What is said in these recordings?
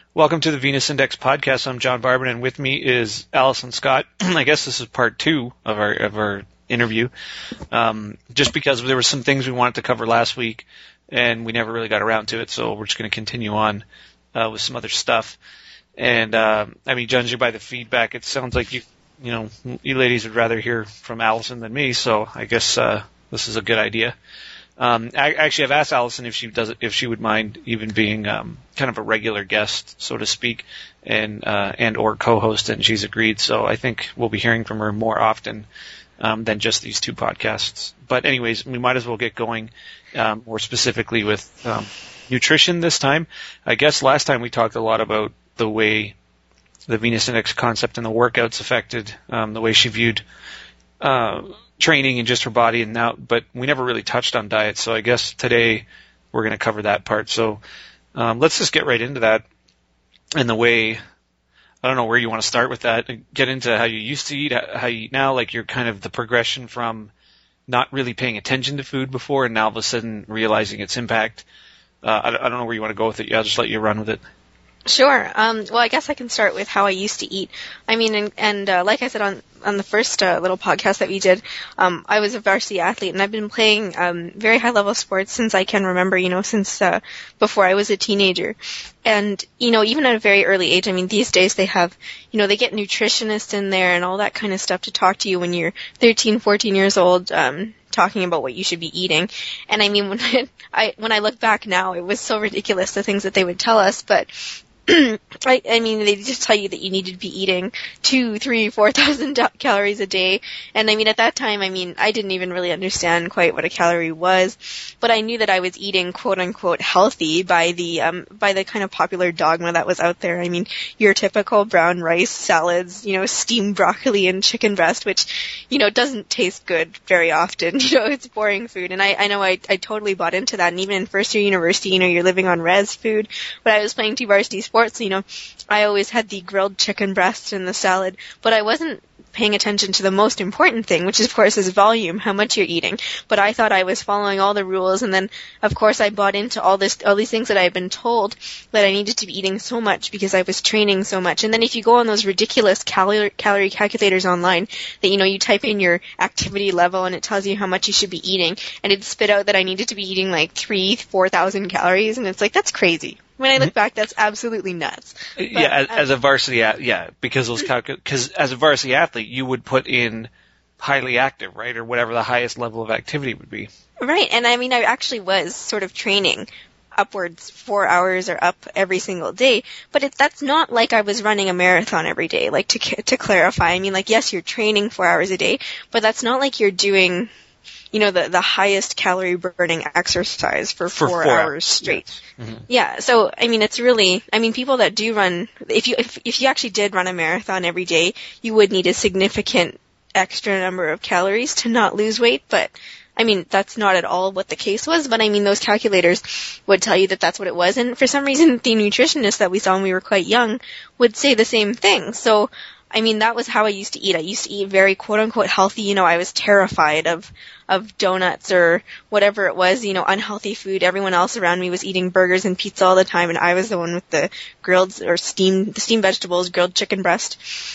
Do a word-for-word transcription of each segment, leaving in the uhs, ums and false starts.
Welcome to the Venus Index podcast. I'm John Barban, and with me is Allison Scott. I guess this is part two of our of our interview, um, just because there were some things we wanted to cover last week, and we never really got around to it. So we're just going to continue on uh, with some other stuff. And uh, I mean, judging by the feedback, it sounds like you you know you ladies would rather hear from Allison than me. So I guess uh, this is a good idea. Um, I, actually, I've asked Allison if she does if she would mind even being um, kind of a regular guest, so to speak, and uh, and or co-host, and she's agreed. So I think we'll be hearing from her more often um, than just these two podcasts. But anyways, we might as well get going um, more specifically with um, nutrition this time. I guess last time we talked a lot about the way the Venus Index concept and the workouts affected um, the way she viewed Uh, training and just her body, and now, but we never really touched on diet. So I guess today we're going to cover that part. So um, let's just get right into that. And the way, I don't know where you want to start with that. Get into how you used to eat, how you eat now. Like you're kind of the progression from not really paying attention to food before, and now all of a sudden realizing its impact. Uh, I, I don't know where you want to go with it. Yeah, I'll just let you run with it. Sure. Um, well, I guess I can start with how I used to eat. I mean, and, and uh, like I said on on the first uh, little podcast that we did, um, I was a varsity athlete, and I've been playing um, very high-level sports since I can remember, you know, since uh, before I was a teenager. And, you know, even at a very early age, I mean, these days they have, you know, they get nutritionists in there and all that kind of stuff to talk to you when you're thirteen, fourteen years old, um, talking about what you should be eating. And I mean, when I, when I look back now, it was so ridiculous, the things that they would tell us, but I, I mean, they just tell you that you needed to be eating two, three, four thousand calories a day. And I mean, at that time, I mean, I didn't even really understand quite what a calorie was, but I knew that I was eating quote unquote healthy by the, um, by the kind of popular dogma that was out there. I mean, your typical brown rice salads, you know, steamed broccoli and chicken breast, which, you know, doesn't taste good very often. You know, it's boring food. And I, I know I, I totally bought into that. And even in first year university, you know, you're living on res food. But I was playing two varsity sports. You know, I always had the grilled chicken breast and the salad, but I wasn't paying attention to the most important thing, which of course is volume, how much you're eating. But I thought I was following all the rules, and then of course I bought into all this, all these things that I've been told that I needed to be eating so much because I was training so much. And then if you go on those ridiculous calorie calorie calculators online, that, you know, you type in your activity level and it tells you how much you should be eating, and it spit out that I needed to be eating like three, four thousand calories, and it's like, that's crazy. When I look back, that's absolutely nuts. But, yeah, as, um, as a varsity, yeah, because those because as a varsity athlete, you would put in highly active, right, or whatever the highest level of activity would be. Right, and I mean, I actually was sort of training upwards four hours or up every single day, but it, that's not like I was running a marathon every day. Like to to clarify, I mean, like yes, you're training four hours a day, but that's not like you're doing, you know, the, the highest calorie burning exercise for, for four, four hours hours straight. Yes. Mm-hmm. Yeah. So, I mean, it's really, I mean, people that do run, if you, if, if you actually did run a marathon every day, you would need a significant extra number of calories to not lose weight. But, I mean, that's not at all what the case was. But I mean, those calculators would tell you that that's what it was. And for some reason, the nutritionists that we saw when we were quite young would say the same thing. So, I mean, that was how I used to eat. I used to eat very quote-unquote healthy. You know, I was terrified of of donuts or whatever it was, you know, unhealthy food. Everyone else around me was eating burgers and pizza all the time, and I was the one with the grilled or steamed, the steamed vegetables, grilled chicken breast.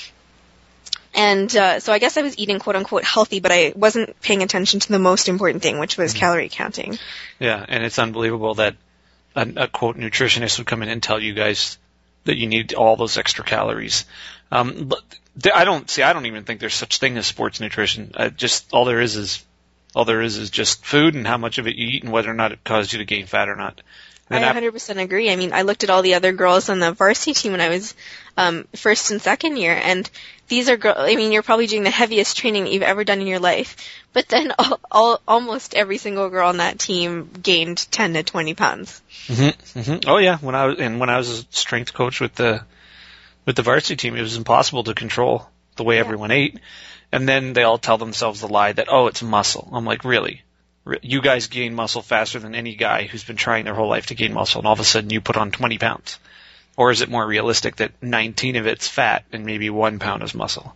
And uh, so I guess I was eating quote-unquote healthy, but I wasn't paying attention to the most important thing, which was mm-hmm. calorie counting. Yeah, and it's unbelievable that a, a quote nutritionist would come in and tell you guys that you need all those extra calories. Um, but I don't see. I don't even think there's such thing as sports nutrition. Uh, just all there is is all there is is just food and how much of it you eat and whether or not it caused you to gain fat or not. I one hundred percent agree. I mean, I looked at all the other girls on the varsity team when I was um, first and second year, and these are girls. I mean, you're probably doing the heaviest training that you've ever done in your life, but then all, all, almost every single girl on that team gained ten to twenty pounds. Mm-hmm, mm-hmm. Oh yeah, when I was and when I was a strength coach with the with the varsity team, it was impossible to control the way yeah. everyone ate, and then they all tell themselves the lie that, oh, it's muscle. I'm like, really? You guys gain muscle faster than any guy who's been trying their whole life to gain muscle, and all of a sudden you put on twenty pounds. Or is it more realistic that nineteen of it's fat and maybe one pound is muscle?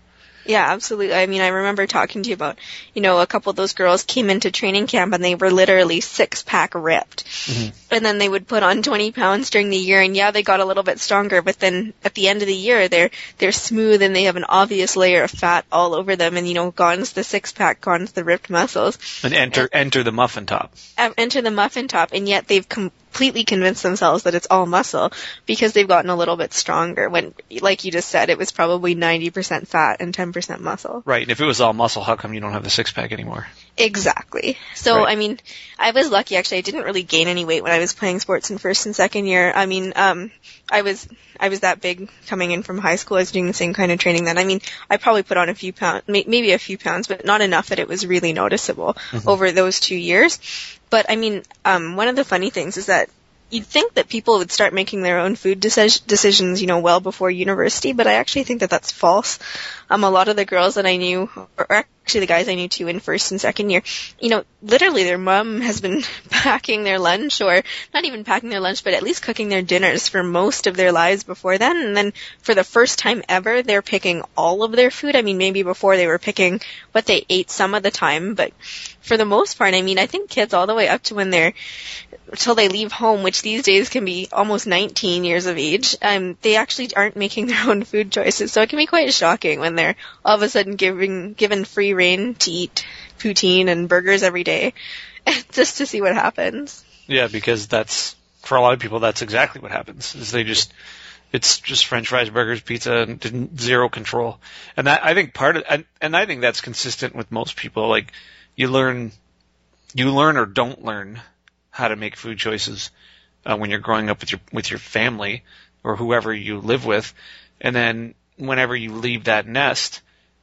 Yeah, absolutely. I mean, I remember talking to you about, you know, a couple of those girls came into training camp and they were literally six-pack ripped. Mm-hmm. And then they would put on twenty pounds during the year, and yeah, they got a little bit stronger, but then at the end of the year, they're they're smooth and they have an obvious layer of fat all over them, and, you know, gane's the six-pack, gane's the ripped muscles. And enter and, enter the muffin top. Enter the muffin top, and yet they've completely convinced themselves that it's all muscle because they've gotten a little bit stronger when, like you just said, it was probably ninety percent fat and ten percent muscle. Right, and if it was all muscle, how come you don't have the six-pack anymore? Exactly. So, right. I mean, I was lucky, actually. I didn't really gain any weight when I was playing sports in first and second year. I mean, um, I was I was that big coming in from high school. I was doing the same kind of training then. I mean, I probably put on a few pounds, maybe a few pounds, but not enough that it was really noticeable mm-hmm. over those two years. But, I mean, um, one of the funny things is that you'd think that people would start making their own food deci- decisions, you know, well before university, but I actually think that that's false. Um, a lot of the girls that I knew, or actually the guys I knew too in first and second year, you know, literally their mom has been packing their lunch, or not even packing their lunch, but at least cooking their dinners for most of their lives before then. And then for the first time ever, they're picking all of their food. I mean, maybe before they were picking what they ate some of the time, but for the most part, I mean, I think kids all the way up to when they're, until they leave home, which these days can be almost nineteen years of age, um, they actually aren't making their own food choices. So it can be quite shocking when they're all of a sudden giving, given free rein to eat poutine and burgers every day, just to see what happens. Yeah, because that's, for a lot of people, that's exactly what happens, is they just, it's just French fries, burgers, pizza, and zero control. And that, I think part of, and, and I think that's consistent with most people. Like, you learn, you learn or don't learn how to make food choices uh, when you're growing up with your with your family or whoever you live with, and then whenever you leave that nest,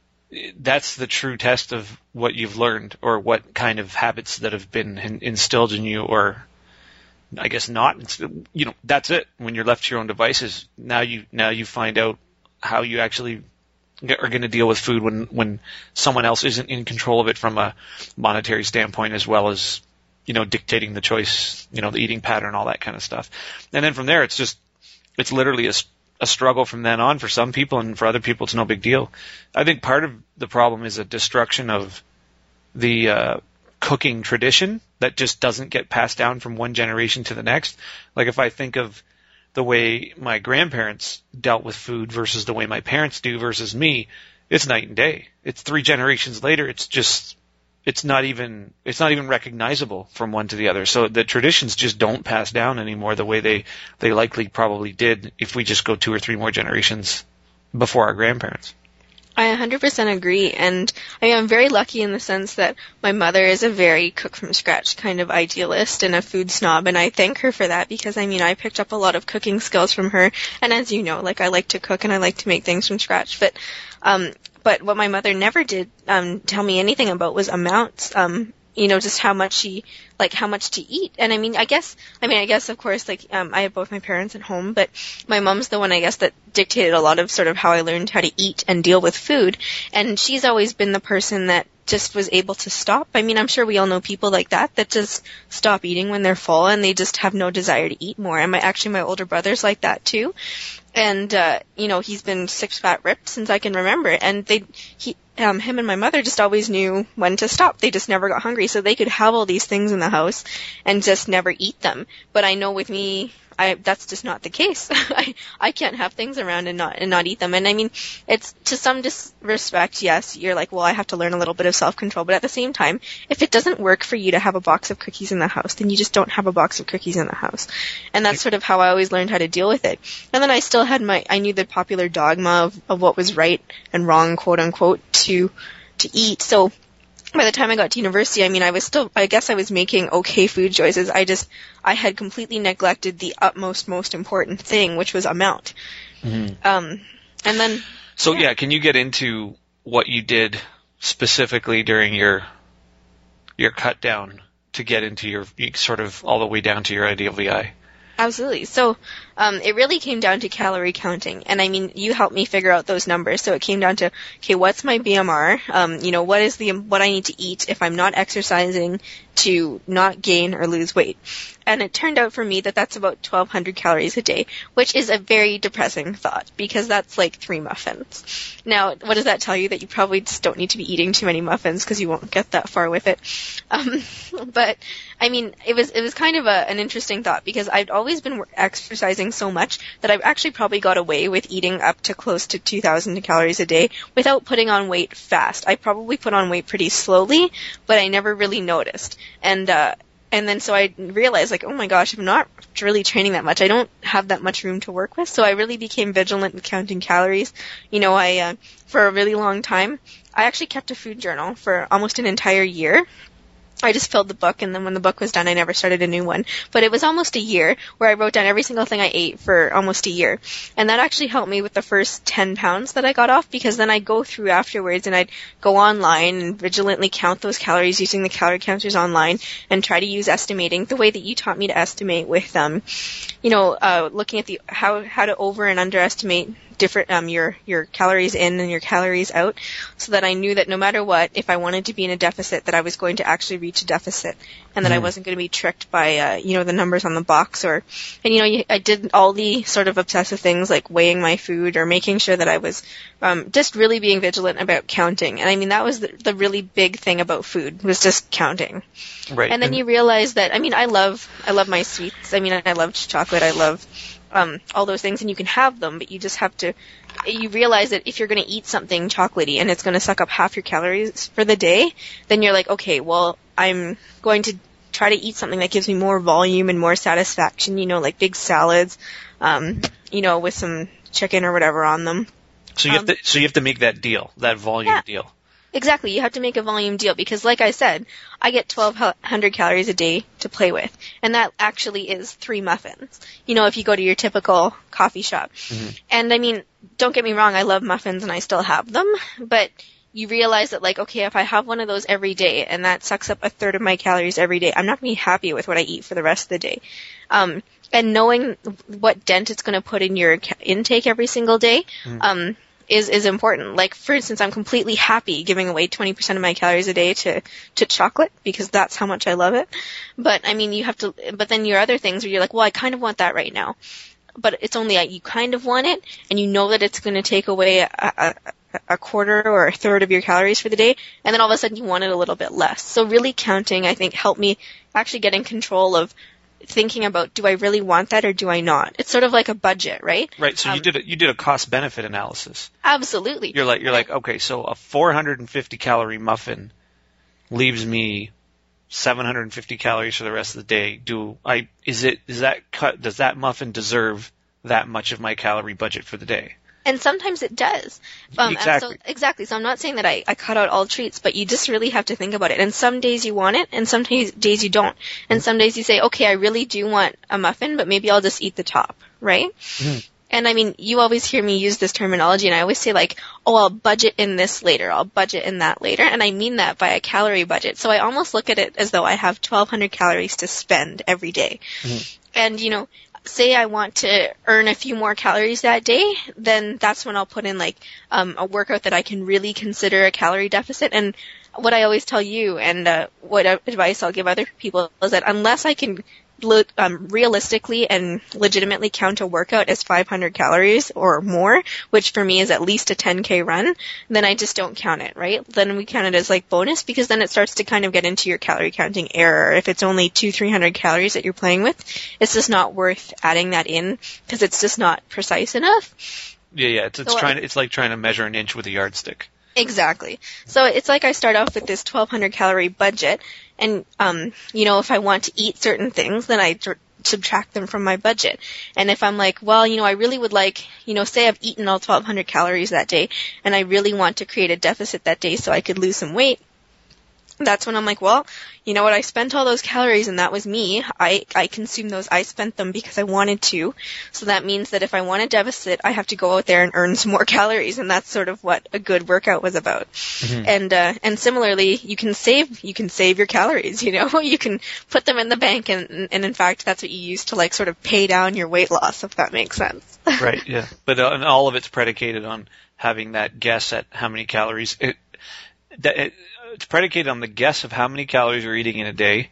that's the true test of what you've learned or what kind of habits that have been in, instilled in you, or I guess not. You know, that's it. When you're left to your own devices, now you now you find out how you actually are going to deal with food when when someone else isn't in control of it from a monetary standpoint, as well as, you know, dictating the choice, you know, the eating pattern, all that kind of stuff. And then from there, it's just, it's literally a, a struggle from then on for some people, and for other people, it's no big deal. I think part of the problem is a destruction of the uh, cooking tradition that just doesn't get passed down from one generation to the next. Like, if I think of the way my grandparents dealt with food versus the way my parents do versus me, it's night and day. It's three generations later. It's just, it's not even, it's not even recognizable from one to the other. So the traditions just don't pass down anymore the way they, they likely probably did if we just go two or three more generations before our grandparents. I one hundred percent agree, and I mean, I'm very lucky in the sense that my mother is a very cook-from-scratch kind of idealist and a food snob, and I thank her for that because, I mean, I picked up a lot of cooking skills from her, and as you know, like, I like to cook and I like to make things from scratch, but um, but what my mother never did um, tell me anything about was amounts, um, you know, just how much she, like, how much to eat. And I mean, I guess, I mean, I guess, of course, like, um, I have both my parents at home, but my mom's the one, I guess, that dictated a lot of sort of how I learned how to eat and deal with food. And she's always been the person that just was able to stop. I mean, I'm sure we all know people like that, that just stop eating when they're full and they just have no desire to eat more. And my, actually, my older brother's like that, too. And, uh, you know, he's been six fat ripped since I can remember. And they, he, um, him and my mother just always knew when to stop. They just never got hungry. So they could have all these things in the house and just never eat them. But I know with me, I, that's just not the case. I, I can't have things around and not, and not eat them. And I mean, it's to some disrespect, yes, you're like, well, I have to learn a little bit of self-control. But at the same time, if it doesn't work for you to have a box of cookies in the house, then you just don't have a box of cookies in the house. And that's sort of how I always learned how to deal with it. And then I still had my, I knew the popular dogma of, of what was right and wrong, quote unquote, to, to eat. So by the time I got to university, I mean, I was still, I guess I was making okay food choices. I just, I had completely neglected the utmost, most important thing, which was amount. Mm-hmm. Um, and then. So yeah. yeah, can you get into what you did specifically during your, your cut down to get into your, sort of all the way down to your ideal V I? Absolutely. So um, it really came down to calorie counting. And I mean, you helped me figure out those numbers. So it came down to, okay, what's my B M R? Um, you know, what is the what I need to eat if I'm not exercising to not gain or lose weight? And it turned out for me that that's about twelve hundred calories a day, which is a very depressing thought because that's like three muffins. Now, what does that tell you? That you probably just don't need to be eating too many muffins because you won't get that far with it. Um, but I mean, it was it was kind of a, an interesting thought because I'd always been exercising so much that I've actually probably got away with eating up to close to two thousand calories a day without putting on weight fast. I probably put on weight pretty slowly, but I never really noticed. And uh, and then so I realized, like, oh my gosh, I'm not really training that much. I don't have that much room to work with. So I really became vigilant in counting calories. You know, I uh, for a really long time, I actually kept a food journal for almost an entire year. I just filled the book, and then when the book was done, I never started a new one. But it was almost a year where I wrote down every single thing I ate for almost a year. And that actually helped me with the first ten pounds that I got off, because then I'd go through afterwards and I'd go online and vigilantly count those calories using the calorie counters online and try to use estimating the way that you taught me to estimate with, um, you know, uh, looking at the how how to over and underestimate different um your your calories in and your calories out, so that I knew that no matter what, if I wanted to be in a deficit, that I was going to actually reach a deficit, and that mm. I wasn't going to be tricked by uh, you know the numbers on the box. Or and you know I did all the sort of obsessive things like weighing my food or making sure that I was um just really being vigilant about counting. And I mean, that was the, the really big thing about food, was just counting. Right. And then and you realize that I mean I love I love my sweets. I mean I love chocolate. I love Um, all those things, and you can have them, but you just have to, you realize that if you're going to eat something chocolatey and it's going to suck up half your calories for the day, then you're like, okay, well, I'm going to try to eat something that gives me more volume and more satisfaction, you know, like big salads, um, you know, with some chicken or whatever on them. So you um, have to, so you have to make that deal, that volume yeah. deal. Exactly. You have to make a volume deal because, like I said, I get twelve hundred calories a day to play with, and that actually is three muffins. You know, if you go to your typical coffee shop. Mm-hmm. And, I mean, don't get me wrong, I love muffins and I still have them, but you realize that, like, okay, if I have one of those every day and that sucks up a third of my calories every day, I'm not going to be happy with what I eat for the rest of the day. Um, and knowing what dent it's going to put in your intake every single day, mm-hmm. um, is is important. Like, for instance, I'm completely happy giving away twenty percent of my calories a day to, to chocolate because that's how much I love it. But, I mean, you have to, but then your other things where you're like, well, I kind of want that right now. But it's only that you kind of want it, and you know that it's going to take away a, a, a quarter or a third of your calories for the day, and then all of a sudden you want it a little bit less. So really counting, I think, helped me actually get in control of thinking about, do I really want that or do I not? It's sort of like a budget, right? Right. So um, you did a, you did a cost benefit analysis. Absolutely. You're like you're like okay, so a four hundred fifty calorie muffin leaves me seven hundred fifty calories for the rest of the day. Do I is it is that cut? Does that muffin deserve that much of my calorie budget for the day? And sometimes it does. Um, exactly. So, exactly. So I'm not saying that I, I cut out all treats, but you just really have to think about it. And some days you want it, and some days you don't. And some days you say, okay, I really do want a muffin, but maybe I'll just eat the top, right? Mm-hmm. And I mean, you always hear me use this terminology, and I always say, like, oh, I'll budget in this later. I'll budget in that later. And I mean that by a calorie budget. So I almost look at it as though I have twelve hundred calories to spend every day. Mm-hmm. And, you know, say I want to earn a few more calories that day, then that's when I'll put in like um, a workout that I can really consider a calorie deficit. And what I always tell you, and uh, what advice I'll give other people, is that unless I can um, realistically and legitimately count a workout as five hundred calories or more, which for me is at least a ten K run, then I just don't count it, right? Then we count it as like bonus, because then it starts to kind of get into your calorie counting error. If it's only two, three hundred calories that you're playing with, it's just not worth adding that in because it's just not precise enough. Yeah, yeah. It's, it's so trying. I, it's like trying to measure an inch with a yardstick. Exactly. So it's like I start off with this twelve hundred calorie budget, and, um, you know, if I want to eat certain things, then I dr- subtract them from my budget. And if I'm like, well, you know, I really would like, you know, say I've eaten all twelve hundred calories that day, and I really want to create a deficit that day so I could lose some weight, that's when I'm like, well, you know what, I spent all those calories and that was me. I, I consumed those. I spent them because I wanted to. So that means that if I want a deficit, I have to go out there and earn some more calories. And that's sort of what a good workout was about. Mm-hmm. And, uh, and similarly, you can save, you can save your calories, you know, you can put them in the bank. And, and in fact, that's what you use to like sort of pay down your weight loss, if that makes sense. Right. Yeah. But uh, and all of it's predicated on having that guess at how many calories it, that it, it's predicated on the guess of how many calories you're eating in a day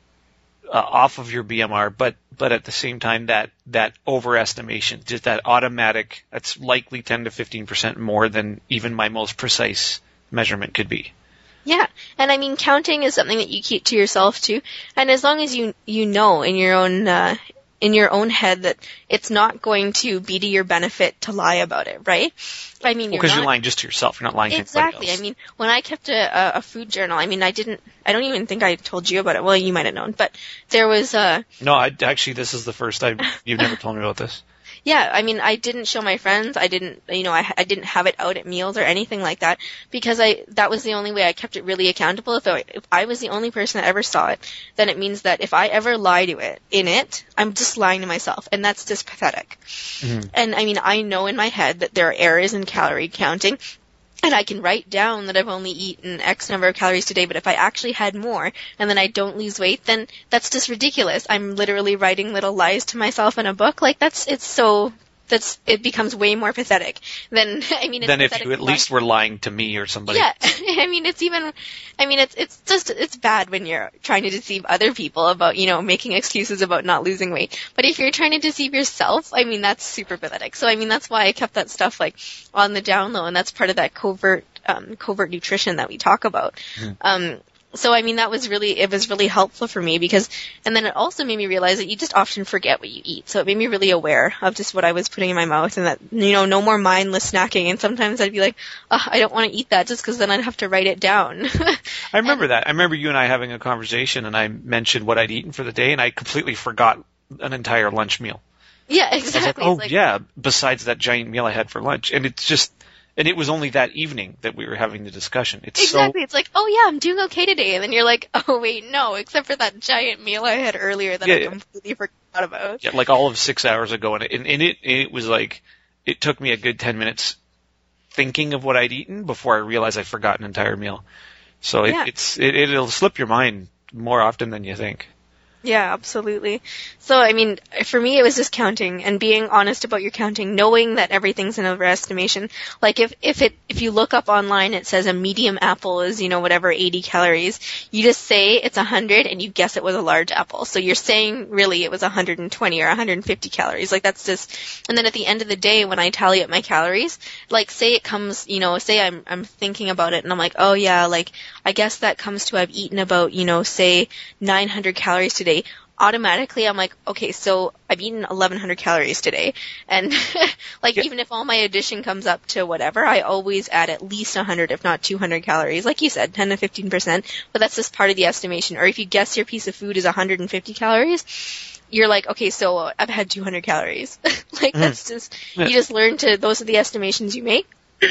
uh, off of your B M R, but but at the same time that that overestimation, just that automatic, that's likely ten to fifteen percent more than even my most precise measurement could be. Yeah, and I mean counting is something that you keep to yourself too, and as long as you you know in your own uh, in your own head that it's not going to be to your benefit to lie about it, right? I mean, because well, you're lying just to yourself. You're not lying exactly. to anybody else. I mean, when I kept a, a food journal, I mean, I didn't. I don't even think I told you about it. Well, you might have known, but there was a. No, I actually, this is the first time you've never told me about this. Yeah, I mean, I didn't show my friends. I didn't, you know, I, I didn't have it out at meals or anything like that because I that was the only way I kept it really accountable. If I, if I was the only person that ever saw it, then it means that if I ever lie to it in it, I'm just lying to myself, and that's just pathetic. Mm-hmm. And I mean, I know in my head that there are errors in calorie counting. And I can write down that I've only eaten X number of calories today, but if I actually had more and then I don't lose weight, then that's just ridiculous. I'm literally writing little lies to myself in a book. Like that's, it's so, that's, it becomes way more pathetic than, I mean, it's than if you at least were lying to me or somebody. Yeah. I mean, it's even, I mean, it's, it's just, it's bad when you're trying to deceive other people about, you know, making excuses about not losing weight. But if you're trying to deceive yourself, I mean, that's super pathetic. So, I mean, that's why I kept that stuff like on the down low, and that's part of that covert, um, covert nutrition that we talk about. Mm. Um, So, I mean, that was really, it was really helpful for me because, and then it also made me realize that you just often forget what you eat. So it made me really aware of just what I was putting in my mouth and that, you know, no more mindless snacking. And sometimes I'd be like, oh, I don't want to eat that just because then I'd have to write it down. I remember and, that. I remember you and I having a conversation and I mentioned what I'd eaten for the day and I completely forgot an entire lunch meal. Yeah, exactly. I was like, oh, like, yeah, besides that giant meal I had for lunch. And it's just, and it was only that evening that we were having the discussion. It's exactly. So, it's like, oh yeah, I'm doing okay today. And then you're like, oh wait, no, except for that giant meal I had earlier that yeah, I completely yeah. forgot about. Yeah, like all of six hours ago. And, it, and, and it, it was like, it took me a good ten minutes thinking of what I'd eaten before I realized I'd forgotten an entire meal. So it, yeah. it's, it, it'll slip your mind more often than you think. Yeah, absolutely. So, I mean, for me, it was just counting and being honest about your counting, knowing that everything's an overestimation. Like, if, if it, if you look up online, it says a medium apple is, you know, whatever, eighty calories. You just say it's one hundred and you guess it was a large apple. So you're saying really it was one hundred twenty or one hundred fifty calories. Like, that's just, and then at the end of the day, when I tally up my calories, like, say it comes, you know, say I'm, I'm thinking about it and I'm like, oh yeah, like, I guess that comes to I've eaten about, you know, say nine hundred calories today. Automatically I'm like, okay, so I've eaten eleven hundred calories today. And like, yeah. even if all my addition comes up to whatever, I always add at least one hundred, if not two hundred calories. Like you said, ten to fifteen percent, but that's just part of the estimation. Or if you guess your piece of food is one hundred fifty calories, you're like, okay, so I've had two hundred calories. Like, mm. that's just, yeah. you just learn to, those are the estimations you make.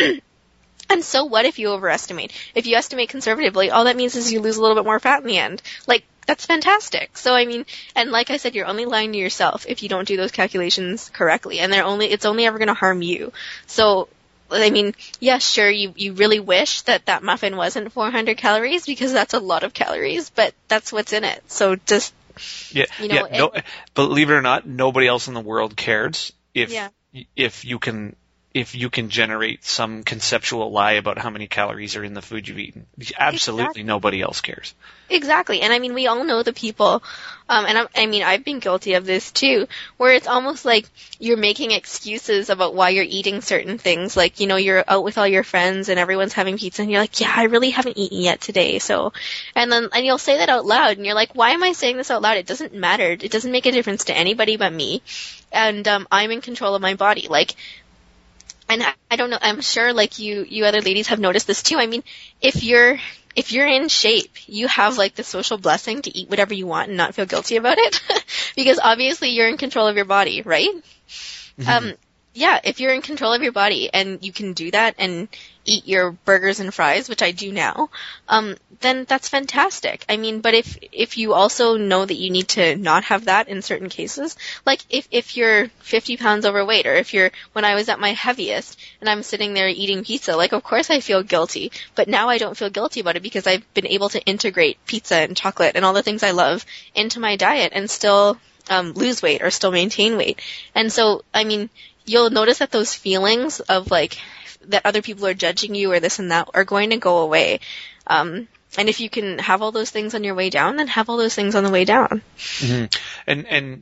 And so what if you overestimate? If you estimate conservatively, all that means is you lose a little bit more fat in the end. Like, that's fantastic. So, I mean, and like I said, you're only lying to yourself if you don't do those calculations correctly. And they're only, it's only ever going to harm you. So, I mean, yes, sure, you, you really wish that that muffin wasn't four hundred calories because that's a lot of calories, but that's what's in it. So just, yeah, you know. Yeah, no, it, believe it or not, nobody else in the world cares if, yeah. if you can, if you can generate some conceptual lie about how many calories are in the food you've eaten. Absolutely exactly. Nobody else cares. Exactly. And I mean, we all know the people, um, and I, I mean, I've been guilty of this too, where it's almost like you're making excuses about why you're eating certain things. Like, you know, you're out with all your friends and everyone's having pizza and you're like, yeah, I really haven't eaten yet today. So, and then, and you'll say that out loud and you're like, why am I saying this out loud? It doesn't matter. It doesn't make a difference to anybody but me. And, um, I'm in control of my body. Like, and I, I don't know, I'm sure like you, you other ladies have noticed this too. I mean, if you're, if you're in shape, you have like the social blessing to eat whatever you want and not feel guilty about it. Because obviously you're in control of your body, right? Mm-hmm. Um, Yeah, if you're in control of your body and you can do that and eat your burgers and fries, which I do now, um, then that's fantastic. I mean, but if if you also know that you need to not have that in certain cases, like if, if you're fifty pounds overweight, or if you're, when I was at my heaviest and I'm sitting there eating pizza, like of course I feel guilty, but now I don't feel guilty about it because I've been able to integrate pizza and chocolate and all the things I love into my diet and still um, lose weight or still maintain weight. And so, I mean, you'll notice that those feelings of like that other people are judging you or this and that are going to go away. Um, and if you can have all those things on your way down, then have all those things on the way down. Mm-hmm. And and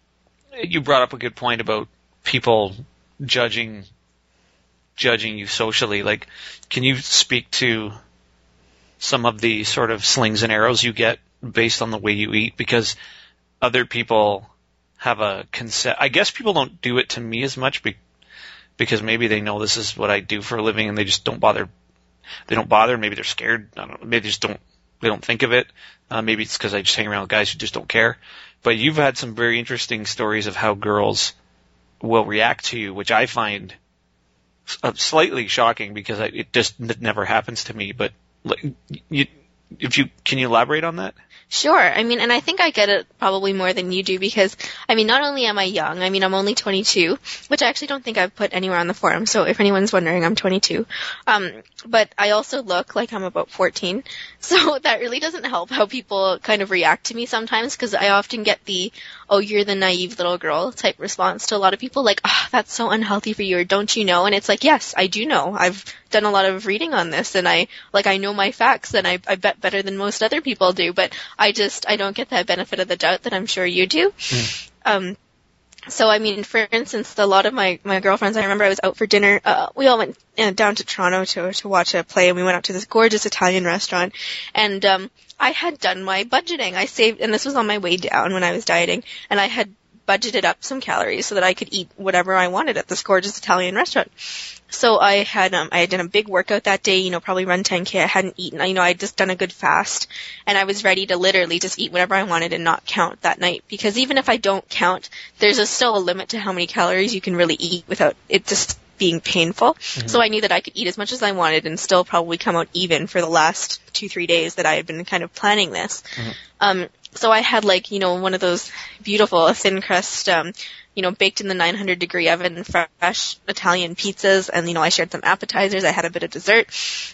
you brought up a good point about people judging judging you socially. Like, can you speak to some of the sort of slings and arrows you get based on the way you eat? Because other people have a concept. I guess people don't do it to me as much be- because maybe they know this is what I do for a living and they just don't bother. They don't bother. Maybe they're scared. I don't know. Maybe they just don't. They don't think of it. Uh, maybe it's because I just hang around with guys who just don't care. But you've had some very interesting stories of how girls will react to you, which I find uh, slightly shocking because I, it just it never happens to me. But like, you, if you can you elaborate on that? Sure. I mean, and I think I get it probably more than you do because, I mean, not only am I young, I mean, I'm only twenty-two, which I actually don't think I've put anywhere on the forum, so if anyone's wondering, I'm twenty-two. Um, but I also look like I'm about fourteen, so that really doesn't help how people kind of react to me sometimes because I often get the, oh, you're the naive little girl type response to a lot of people, like, oh, that's so unhealthy for you, or don't you know? And it's like, yes, I do know. I've done a lot of reading on this, and I, like, I know my facts, and I, I bet better than most other people do, but I just, I don't get that benefit of the doubt that I'm sure you do. Mm. Um, so, I mean, for instance, a lot of my, my girlfriends, I remember I was out for dinner, uh, we all went uh, down to Toronto to, to watch a play, and we went out to this gorgeous Italian restaurant, and, um, I had done my budgeting. I saved, and this was on my way down when I was dieting, and I had budgeted up some calories so that I could eat whatever I wanted at this gorgeous Italian restaurant. So I had, um, I had done a big workout that day, you know, probably run ten K. I hadn't eaten, you know, I had just done a good fast, and I was ready to literally just eat whatever I wanted and not count that night. Because even if I don't count, there's a, still a limit to how many calories you can really eat without it just being painful. Mm-hmm. So I knew that I could eat as much as I wanted and still probably come out even for the last two, three days that I had been kind of planning this. Mm-hmm. Um, so I had like, you know, one of those beautiful thin crust, um, you know, baked in the nine hundred degree oven, fresh Italian pizzas, and, you know, I shared some appetizers, I had a bit of dessert.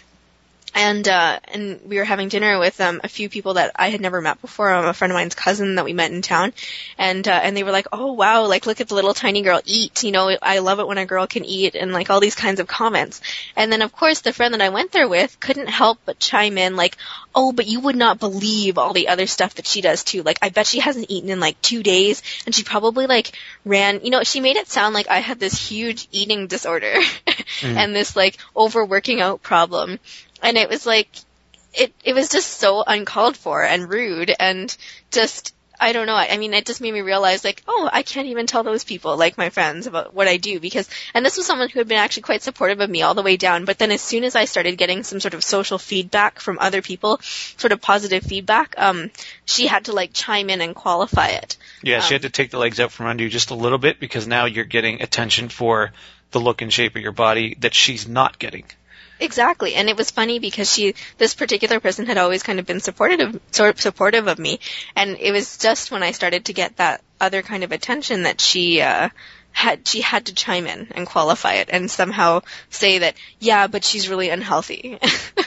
And, uh, and we were having dinner with, um, a few people that I had never met before. Um, a friend of mine's cousin that we met in town. And, uh, and they were like, oh wow, like look at the little tiny girl eat. You know, I love it when a girl can eat, and like all these kinds of comments. And then of course the friend that I went there with couldn't help but chime in like, oh, but you would not believe all the other stuff that she does too. Like I bet she hasn't eaten in like two days, and she probably like ran, you know, she made it sound like I had this huge eating disorder mm. and this like overworking out problem. And it was like, it, it was just so uncalled for and rude and just, I don't know. I mean, it just made me realize like, oh, I can't even tell those people, like my friends, about what I do because, and this was someone who had been actually quite supportive of me all the way down. But then as soon as I started getting some sort of social feedback from other people, sort of positive feedback, um, she had to like chime in and qualify it. Yeah, um, she had to take the legs out from under you just a little bit because now you're getting attention for the look and shape of your body that she's not getting. Exactly, and it was funny because she, this particular person had always kind of been supportive, sort of supportive of me, and it was just when I started to get that other kind of attention that she uh, had, she had to chime in and qualify it and somehow say that, yeah, but she's really unhealthy.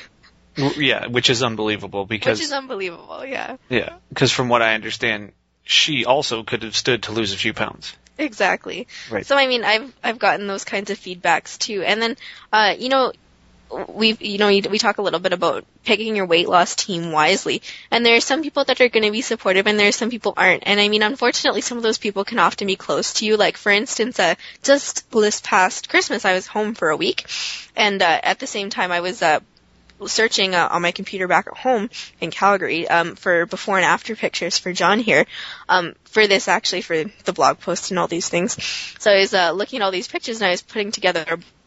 Yeah, which is unbelievable because. Which is unbelievable, yeah. Yeah, because from what I understand, she also could have stood to lose a few pounds. Exactly. Right. So I mean, I've I've gotten those kinds of feedbacks too, and then uh, you know. We've, you know, we talk a little bit about picking your weight loss team wisely. And there are some people that are going to be supportive and there are some people aren't. And I mean, unfortunately, some of those people can often be close to you. Like, for instance, uh, just this past Christmas, I was home for a week. And, uh, at the same time, I was, uh, searching uh, on my computer back at home in Calgary um, for before and after pictures for John here, um, for this actually, for the blog post and all these things. So I was uh, looking at all these pictures and I was putting together a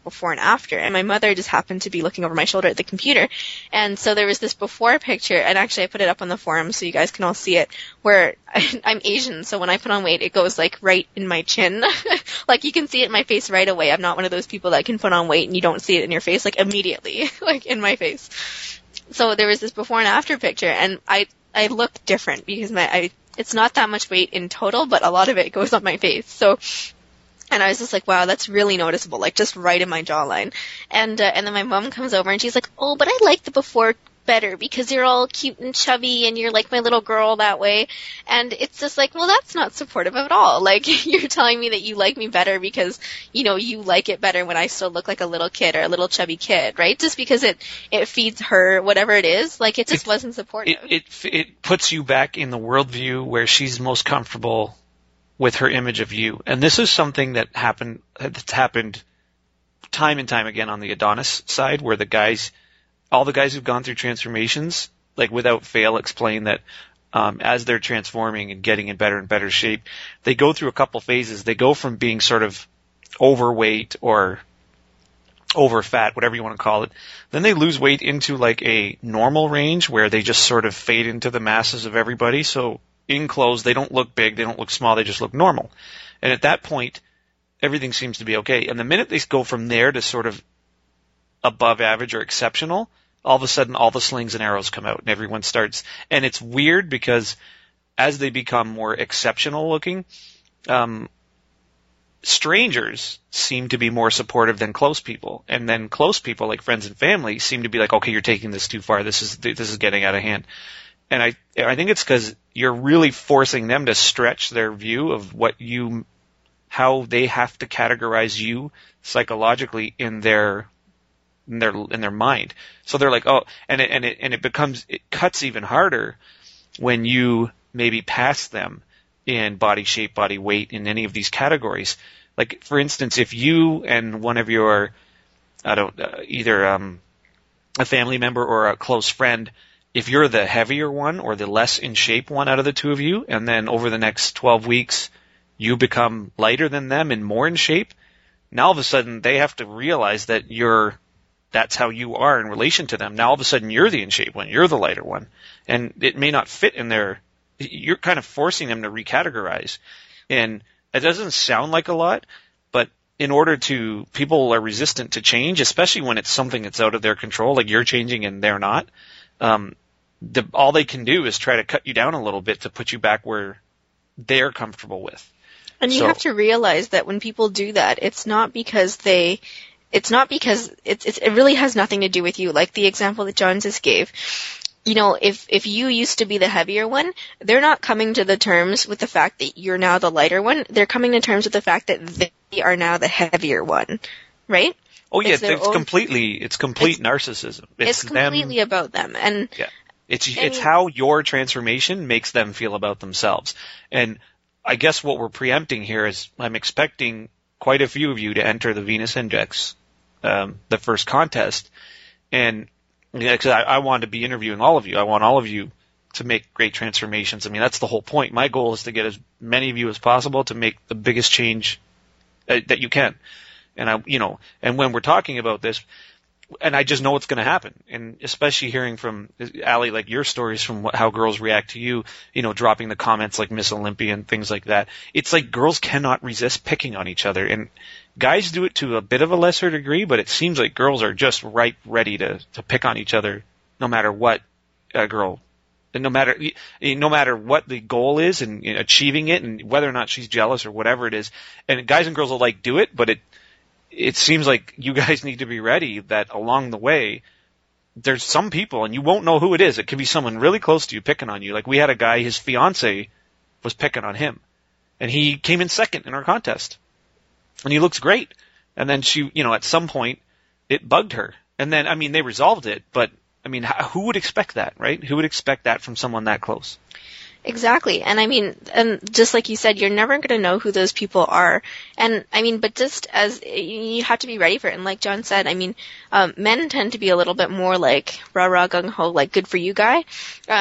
before and after. And my mother just happened to be looking over my shoulder at the computer. And so there was this before picture, and actually I put it up on the forum so you guys can all see it, where I, I'm Asian, so when I put on weight, it goes like right in my chin. Like you can see it in my face right away. I'm not one of those people that can put on weight and you don't see it in your face like immediately, like in my face. So there was this before and after picture, and I I look different because my I it's not that much weight in total, but a lot of it goes on my face. So, and I was just like, wow, that's really noticeable, like just right in my jawline. And uh, and then my mom comes over and she's like, oh, but I like the before better because you're all cute and chubby and you're like my little girl that way. And it's just like, well, that's not supportive at all. Like you're telling me that you like me better because, you know, you like it better when I still look like a little kid or a little chubby kid, right? Just because it, it feeds her whatever it is. Like it just it, wasn't supportive. It, it, it puts you back in the worldview where she's most comfortable with her image of you. And this is something that happened, that's happened time and time again on the Adonis side, where the guys, all the guys who've gone through transformations, like without fail, explain that um, as they're transforming and getting in better and better shape, they go through a couple phases. They go from being sort of overweight or over fat, whatever you want to call it. Then they lose weight into like a normal range where they just sort of fade into the masses of everybody. So in clothes, they don't look big, they don't look small, they just look normal. And at that point, everything seems to be okay. And the minute they go from there to sort of above average or exceptional, all of a sudden all the slings and arrows come out and everyone starts. And it's weird because as they become more exceptional looking, um, strangers seem to be more supportive than close people. And then close people, like friends and family, seem to be like, okay, you're taking this too far. This is, this is getting out of hand. And I, I think it's because you're really forcing them to stretch their view of what you, how they have to categorize you psychologically in their in their in their mind. So they're like, oh, and it and it and it becomes it cuts even harder when you maybe pass them in body shape, body weight, in any of these categories. Like for instance, if you and one of your, I don't uh, either um, a family member or a close friend, if you're the heavier one or the less in shape one out of the two of you, and then over the next twelve weeks you become lighter than them and more in shape, now all of a sudden they have to realize that you're that's how you are in relation to them. Now all of a sudden you're the in shape one, you're the lighter one, and it may not fit in their. You're kind of forcing them to recategorize, and it doesn't sound like a lot, but in order to, people are resistant to change, especially when it's something that's out of their control, like you're changing and they're not. Um, the, all they can do is try to cut you down a little bit to put you back where they're comfortable with. And you so, have to realize that when people do that, it's not because they. It's not because it's, it's, it really has nothing to do with you. Like the example that John just gave, you know, if, if you used to be the heavier one, they're not coming to the terms with the fact that you're now the lighter one. They're coming to terms with the fact that they are now the heavier one, right? Oh yeah, it's, it's own, completely, it's complete it's, narcissism. It's, it's completely them, about them. And yeah, it's, I it's mean, how your transformation makes them feel about themselves. And I guess what we're preempting here is I'm expecting quite a few of you to enter the Venus Index, um, the first contest. And yeah, cause I, I want to be interviewing all of you. I want all of you to make great transformations. I mean, that's the whole point. My goal is to get as many of you as possible to make the biggest change uh, that you can. And I, you know, and when we're talking about this, and I just know it's going to happen, and especially hearing from Allie, like your stories from what, how girls react to you, you know, dropping the comments like Miss Olympia and things like that. It's like girls cannot resist picking on each other, and guys do it to a bit of a lesser degree, but it seems like girls are just right ready to to pick on each other, no matter what a girl, and no matter no matter what the goal is, and you know, achieving it, and whether or not she's jealous or whatever it is. And guys and girls will like do it, but it. It seems like you guys need to be ready that along the way, there's some people, and you won't know who it is. It could be someone really close to you picking on you. Like we had a guy, his fiance was picking on him, and he came in second in our contest, and he looks great. And then she, you know, at some point, it bugged her. And then, I mean, they resolved it, but I mean, who would expect that, right? Who would expect that from someone that close? Exactly. And I mean, and just like you said, you're never going to know who those people are. And I mean, but just as you have to be ready for it. And like John said, I mean, um, men tend to be a little bit more like rah rah gung ho, like good for you guy. Um,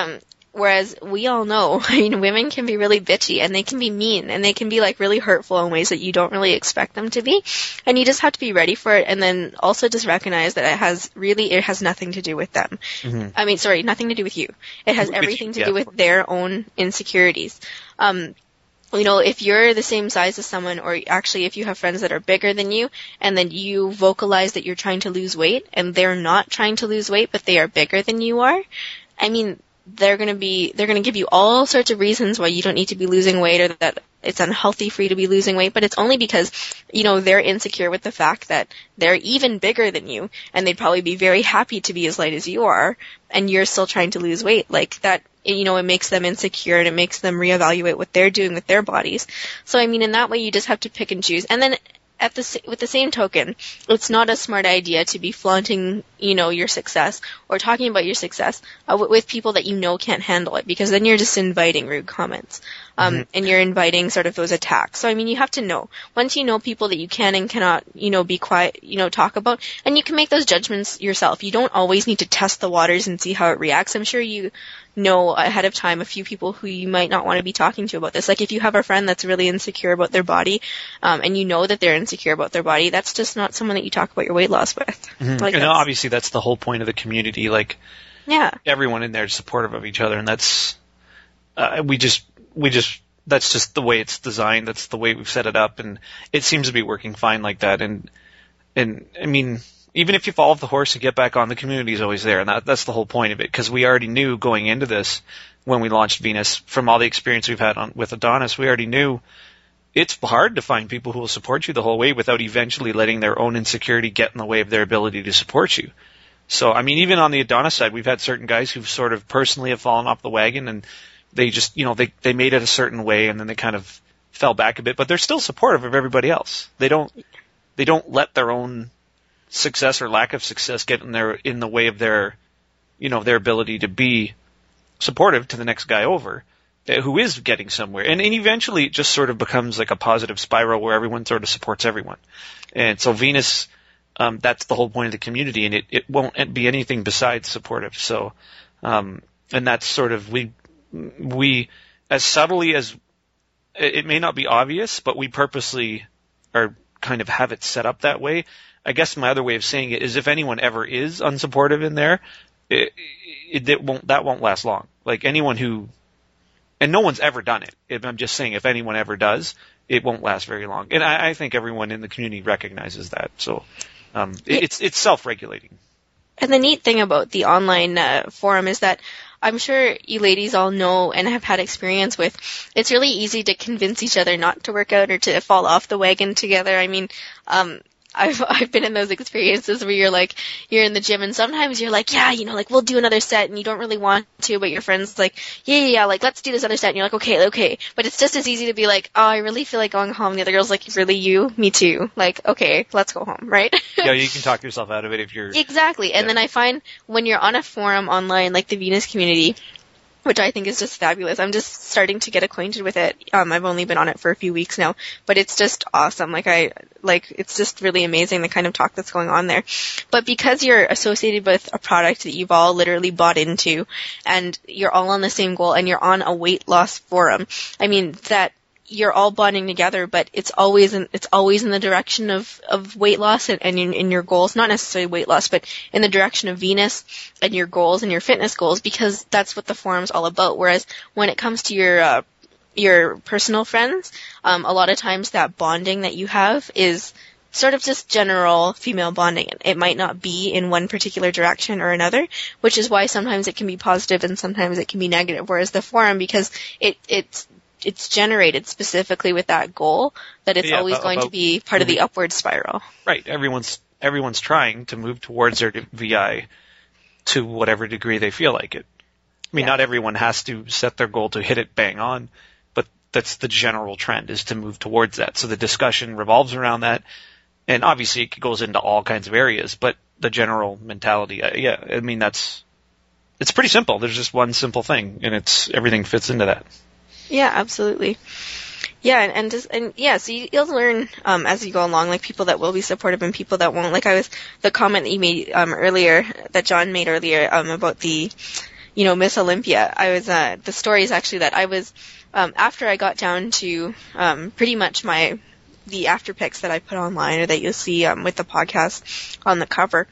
Whereas we all know, I mean, women can be really bitchy and they can be mean and they can be like really hurtful in ways that you don't really expect them to be. And you just have to be ready for it and then also just recognize that it has really, it has nothing to do with them. Mm-hmm. I mean, sorry, nothing to do with you. It has everything to yeah. do with their own insecurities. Um, you know, if you're the same size as someone, or actually if you have friends that are bigger than you, and then you vocalize that you're trying to lose weight, and they're not trying to lose weight, but they are bigger than you are, I mean, they're going to be, they're going to give you all sorts of reasons why you don't need to be losing weight or that it's unhealthy for you to be losing weight, but it's only because, you know, they're insecure with the fact that they're even bigger than you and they'd probably be very happy to be as light as you are and you're still trying to lose weight. Like that, you know, it makes them insecure and it makes them reevaluate what they're doing with their bodies. So, I mean, in that way, you just have to pick and choose. And then at the, with the same token, it's not a smart idea to be flaunting, you know, your success or talking about your success uh, with, with people that you know can't handle it, because then you're just inviting rude comments. Um, mm-hmm. And you're inviting sort of those attacks. So, I mean, you have to know. Once you know people that you can and cannot, you know, be quiet, you know, talk about, and you can make those judgments yourself. You don't always need to test the waters and see how it reacts. I'm sure you know ahead of time a few people who you might not want to be talking to about this. Like if you have a friend that's really insecure about their body, um, and you know that they're insecure about their body, that's just not someone that you talk about your weight loss with. Mm-hmm. Like and obviously that's the whole point of the community. Like, yeah, everyone in there is supportive of each other, and that's, uh, we just, we just, that's just the way it's designed. That's the way we've set it up, and it seems to be working fine like that. And, and I mean, even if you fall off the horse and get back on, the community is always there, and that, that's the whole point of it, because we already knew going into this, when we launched Venus, from all the experience we've had on with Adonis, we already knew it's hard to find people who will support you the whole way without eventually letting their own insecurity get in the way of their ability to support you. So, I mean, even on the Adonis side, we've had certain guys who've sort of personally have fallen off the wagon, and they just, you know, they, they made it a certain way, and then they kind of fell back a bit, but they're still supportive of everybody else. They don't, they don't let their own success or lack of success get in their, in the way of their, you know, their ability to be supportive to the next guy over, who is getting somewhere. And, and eventually it just sort of becomes like a positive spiral where everyone sort of supports everyone. And so Venus, um, that's the whole point of the community, and it, it won't be anything besides supportive. So, um, and that's sort of, we, we, as subtly as, it may not be obvious, but we purposely are kind of have it set up that way. I guess my other way of saying it is if anyone ever is unsupportive in there, it, it, it won't, that won't last long. Like anyone who, and no one's ever done it. If I'm just saying if anyone ever does, it won't last very long. And I, I think everyone in the community recognizes that. So, um, it, it's, it's self-regulating. And the neat thing about the online uh, forum is that I'm sure you ladies all know and have had experience with, it's really easy to convince each other not to work out or to fall off the wagon together. I mean, um, I've I've been in those experiences where you're like, you're in the gym and sometimes you're like, yeah, you know, like we'll do another set and you don't really want to, but your friend's like, yeah, yeah, yeah, like let's do this other set and you're like, okay, okay. But it's just as easy to be like, oh, I really feel like going home. The other girl's like, really you? Me too. Like, okay, let's go home, right? Yeah, you can talk yourself out of it if you're... Exactly. And yeah. then I find when you're on a forum online like the Venus community, which I think is just fabulous. I'm just starting to get acquainted with it. Um, I've only been on it for a few weeks now, but it's just awesome. Like I, like, it's just really amazing the kind of talk that's going on there. But because you're associated with a product that you've all literally bought into and you're all on the same goal and you're on a weight loss forum, I mean, that you're all bonding together, but it's always in, it's always in the direction of, of weight loss and, and in, in your goals, not necessarily weight loss, but in the direction of Venus and your goals and your fitness goals, because that's what the forum's all about. Whereas when it comes to your, uh, your personal friends, um, a lot of times that bonding that you have is sort of just general female bonding. It might not be in one particular direction or another, which is why sometimes it can be positive and sometimes it can be negative. Whereas the forum, because it, it's, it's generated specifically with that goal, that it's yeah, always about, going about, to be part of the upward spiral. Right. Everyone's everyone's trying to move towards their V I to whatever degree they feel like it. I mean, yeah. Not everyone has to set their goal to hit it bang on, but that's the general trend, is to move towards that. So the discussion revolves around that, and obviously it goes into all kinds of areas, but the general mentality, uh, yeah, I mean, that's, it's pretty simple. There's just one simple thing, and it's, everything fits into that. Yeah, absolutely. Yeah, and, and just and yeah, so you, you'll learn um, as you go along, like people that will be supportive and people that won't. Like I was the comment that you made um, earlier, that John made earlier um, about the, you know, Miss Olympia. I was, uh, the story is actually that I was, um, after I got down to, um, pretty much my, the after pics that I put online or that you'll see, um, with the podcast on the cover,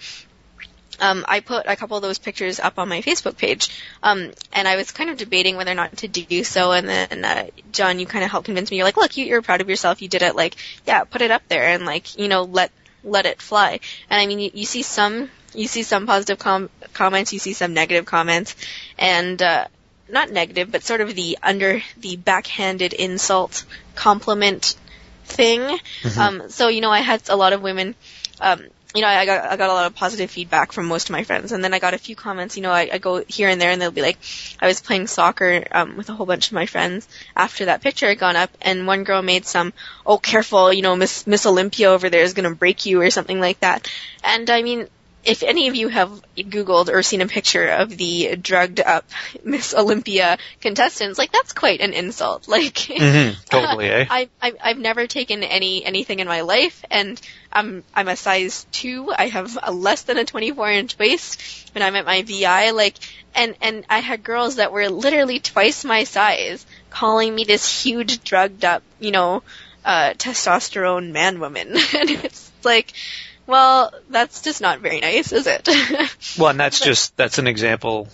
um, I put a couple of those pictures up on my Facebook page, um, and I was kind of debating whether or not to do so, and then, uh, John, you kind of helped convince me. You're like, look, you, you're proud of yourself, you did it, like, yeah, put it up there, and, like, you know, let, let it fly. And I mean, you, you see some, you see some positive com- comments, you see some negative comments, and, uh, not negative, but sort of the under, the backhanded insult compliment thing. Mm-hmm. Um, so, you know, I had a lot of women, um, you know, I got I got a lot of positive feedback from most of my friends, and then I got a few comments. You know, I, I go here and there, and they'll be like, I was playing soccer um, with a whole bunch of my friends after that picture had gone up, and one girl made some, oh, careful, you know, Miss Miss Olympia over there is going to break you or something like that. And I mean, if any of you have Googled or seen a picture of the drugged up Miss Olympia contestants, like, that's quite an insult. Like, mm-hmm, totally, eh? I, I, I've never taken any anything in my life, and I'm I'm a size two. I have a less than a twenty-four inch waist, and I'm at my V I. Like, and and I had girls that were literally twice my size calling me this huge drugged up, you know, uh, testosterone man woman, and it's like, well, that's just not very nice, is it? Well, and that's just, that's an example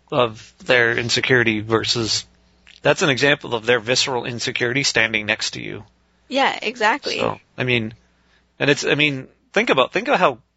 of their insecurity versus, that's an example of their visceral insecurity standing next to you. Yeah, exactly. So, I mean, and it's, I mean, think about, think of how,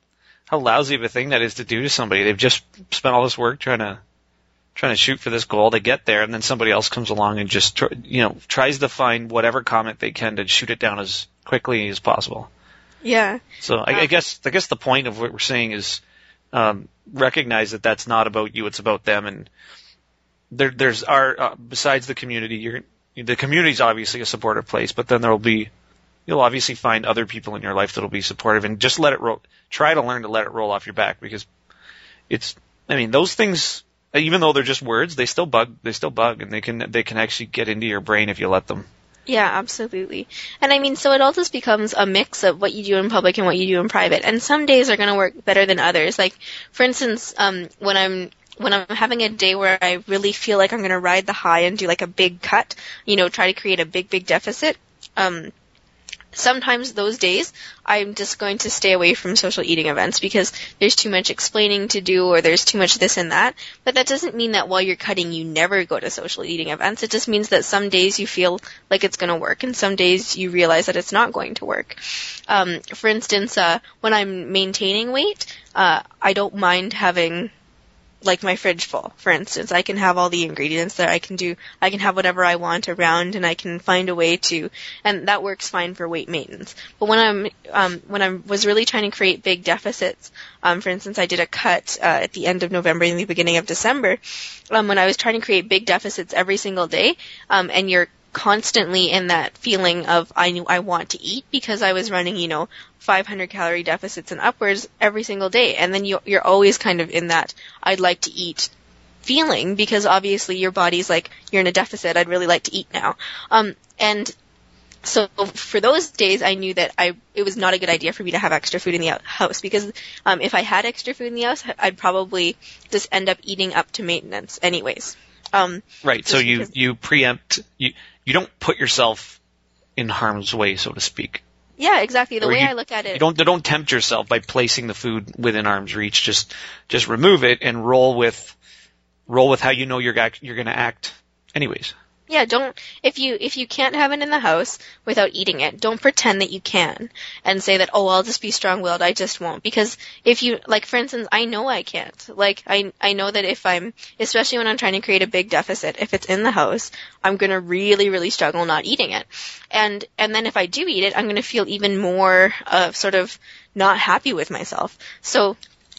how lousy of a thing that is to do to somebody. They've just spent all this work trying to, trying to shoot for this goal. They get there, and then somebody else comes along and just, you know, tries to find whatever comment they can to shoot it down as quickly as possible. Yeah. So I, I guess I guess the point of what we're saying is um, recognize that that's not about you; it's about them. And there, there's our uh, besides the community, you're, the community is obviously a supportive place, but then there will be you'll obviously find other people in your life that will be supportive, and just let it roll. Try to learn to let it roll off your back, because it's. I mean, those things, even though they're just words, they still bug. They still bug, and they can they can actually get into your brain if you let them. Yeah, absolutely. And I mean, so it all just becomes a mix of what you do in public and what you do in private. And some days are going to work better than others. Like, for instance, um, when I'm when I'm having a day where I really feel like I'm going to ride the high and do like a big cut, you know, try to create a big, big deficit, um, sometimes those days I'm just going to stay away from social eating events because there's too much explaining to do, or there's too much this and that. But that doesn't mean that while you're cutting you never go to social eating events. It just means that some days you feel like it's going to work, and some days you realize that it's not going to work. Um, for instance, uh, when I'm maintaining weight, uh, I don't mind having like my fridge full, for instance. I can have all the ingredients there. I can do, I can have whatever I want around, and I can find a way to, and that works fine for weight maintenance. But when I'm, um, when I was really trying to create big deficits, um, for instance, I did a cut, uh, at the end of November and the beginning of December, um, when I was trying to create big deficits every single day, um, and you're constantly in that feeling of I knew I want to eat because I was running, you know, five hundred calorie deficits and upwards every single day. And then you, you're always kind of in that I'd like to eat feeling, because obviously your body's like, you're in a deficit, I'd really like to eat now. Um, and so for those days, I knew that I it was not a good idea for me to have extra food in the house, because um, if I had extra food in the house, I'd probably just end up eating up to maintenance anyways. Um, right. So you, you preempt, you, you don't put yourself in harm's way, so to speak. Yeah, exactly. The or way you, I look at it. You don't, don't tempt yourself by placing the food within arm's reach. Just, just remove it and roll with, roll with how you know you're, you're going to act anyways. Yeah, don't, if you, if you can't have it in the house without eating it, don't pretend that you can and say that, oh, I'll just be strong-willed, I just won't. Because if you, like, for instance, I know I can't. Like, I, I know that if I'm, especially when I'm trying to create a big deficit, if it's in the house, I'm gonna really, really struggle not eating it. And, and then if I do eat it, I'm gonna feel even more, uh, sort of not happy with myself. So,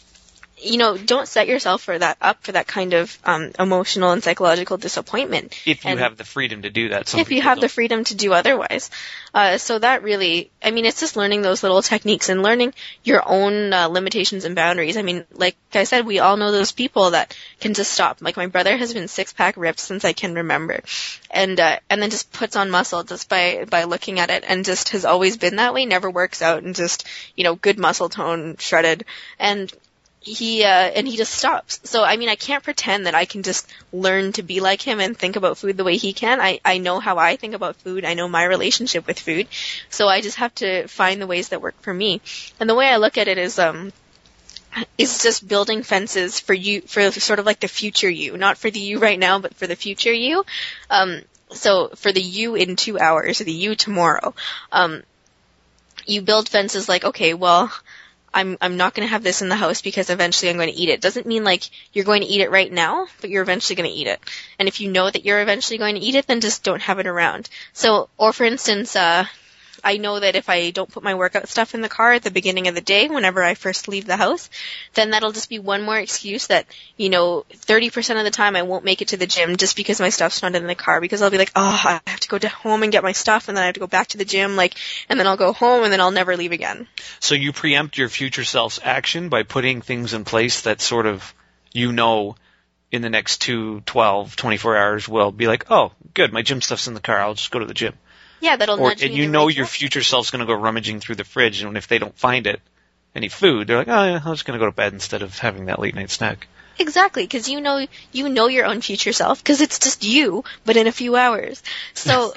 you know, don't set yourself for that up for that kind of um, emotional and psychological disappointment. If you and have the freedom to do that. Some if you have don't. the freedom to do otherwise. Uh, so that really, I mean, it's just learning those little techniques and learning your own uh, limitations and boundaries. I mean, like I said, we all know those people that can just stop. Like my brother has been six-pack ripped since I can remember. And uh, and then just puts on muscle just by, by looking at it, and just has always been that way, never works out, and just, you know, good muscle tone, shredded. And he, uh, and he just stops. So, I mean, I can't pretend that I can just learn to be like him and think about food the way he can. I, I know how I think about food. I know my relationship with food. So I just have to find the ways that work for me. And the way I look at it is, um, is just building fences for you, for sort of like the future you, not for the you right now, but for the future you. Um, so for the you in two hours, or the you tomorrow, um, you build fences like, okay, well, I'm I'm not going to have this in the house because eventually I'm going to eat it. Doesn't mean like you're going to eat it right now, but you're eventually going to eat it. And if you know that you're eventually going to eat it, then just don't have it around. So, or for instance, uh, I know that if I don't put my workout stuff in the car at the beginning of the day, whenever I first leave the house, then that'll just be one more excuse that, you know, thirty percent of the time I won't make it to the gym just because my stuff's not in the car, because I'll be like, oh, I have to go to home and get my stuff, and then I have to go back to the gym, like, and then I'll go home, and then I'll never leave again. So you preempt your future self's action by putting things in place that sort of, you know, in the next two, twelve, twenty-four hours will be like, oh, good, my gym stuff's in the car, I'll just go to the gym. Yeah, that'll or, nudge me. And you know your future self's going to go rummaging through the fridge, and if they don't find it, any food, they're like, oh, yeah, I'm just going to go to bed instead of having that late night snack. Exactly, because you know you know your own future self, because it's just you, but in a few hours. So,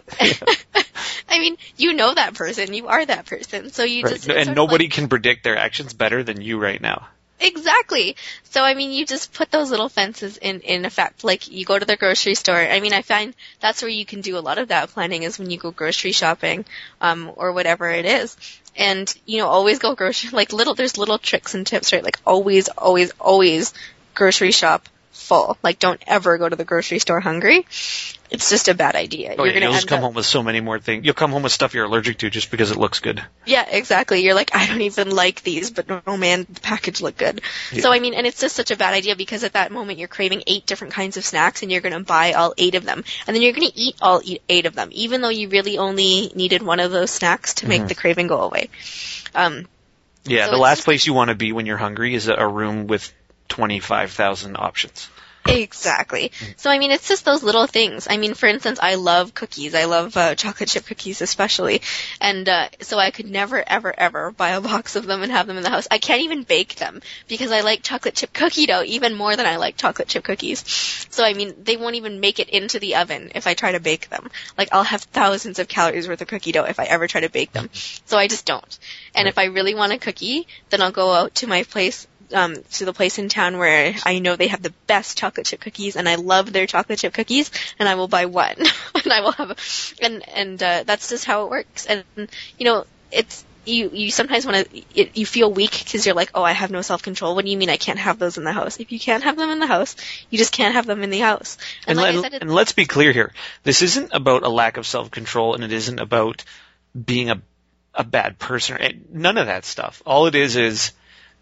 I mean, you know that person, you are that person, so you right. just... And nobody like, can predict their actions better than you right now. Exactly. So, I mean, you just put those little fences in, in effect. Like, you go to the grocery store. I mean, I find that's where you can do a lot of that planning is when you go grocery shopping, um, or whatever it is. And, you know, always go grocery, like little, there's little tricks and tips, right? Like, always, always, always grocery shop full. Like, don't ever go to the grocery store hungry. It's just a bad idea. Oh, You're yeah, gonna you'll just come up... home with so many more things. You'll come home with stuff you're allergic to just because it looks good. Yeah, exactly. You're like, I don't even like these, but oh man, the package looked good. Yeah. So, I mean, and it's just such a bad idea because at that moment you're craving eight different kinds of snacks and you're going to buy all eight of them. And then you're going to eat all eight of them, even though you really only needed one of those snacks to make mm-hmm. the craving go away. Um, yeah, so the last just... place you want to be when you're hungry is a room with twenty-five thousand options. Exactly. So, I mean, it's just those little things. I mean, for instance, I love cookies. I love uh, chocolate chip cookies especially. And uh, so I could never, ever, ever buy a box of them and have them in the house. I can't even bake them because I like chocolate chip cookie dough even more than I like chocolate chip cookies. So, I mean, they won't even make it into the oven if I try to bake them. Like, I'll have thousands of calories worth of cookie dough if I ever try to bake them. So I just don't. And if I really want a cookie, then I'll go out to my place Um, to the place in town where I know they have the best chocolate chip cookies, and I love their chocolate chip cookies, and I will buy one, and I will have, a, and and uh, that's just how it works. And you know, it's you you sometimes want to you feel weak because you're like, oh, I have no self control. What do you mean I can't have those in the house? If you can't have them in the house, you just can't have them in the house. And, And, like let, I said, and let's be clear here: this isn't about a lack of self control, and it isn't about being a a bad person. None of that stuff. All it is is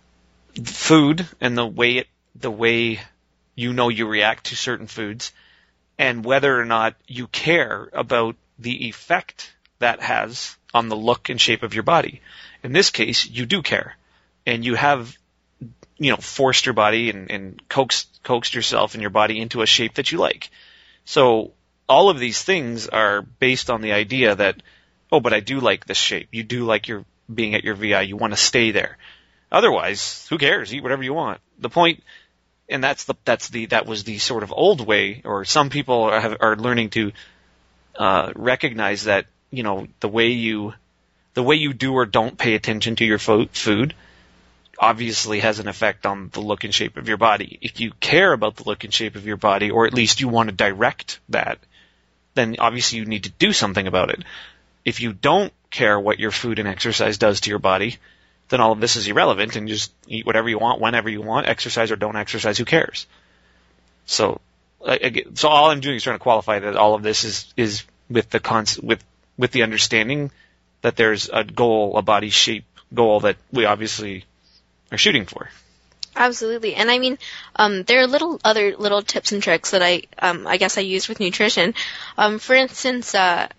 food and the way it, the way you know you react to certain foods, and whether or not you care about the effect that has on the look and shape of your body. In this case, you do care, and you have, you know, forced your body and, and coaxed, coaxed yourself and your body into a shape that you like. So all of these things are based on the idea that, oh, but I do like this shape. You do like your being at your V I. You want to stay there. Otherwise, who cares? Eat whatever you want. The point, and that's the that's the that was the sort of old way, or some people are, have, are learning to uh, recognize that, you know, the way you the way you do or don't pay attention to your fo- food obviously has an effect on the look and shape of your body. If you care about the look and shape of your body, or at least you want to direct that, then obviously you need to do something about it. If you don't care what your food and exercise does to your body, then all of this is irrelevant, and just eat whatever you want, whenever you want, exercise or don't exercise, who cares? So, so all I'm doing is trying to qualify that all of this is, is with the cons- with, with the understanding that there's a goal, a body shape goal that we obviously are shooting for. Absolutely. And I mean, um, there are little other little tips and tricks that I, um, I guess I use with nutrition. Um, for instance, uh,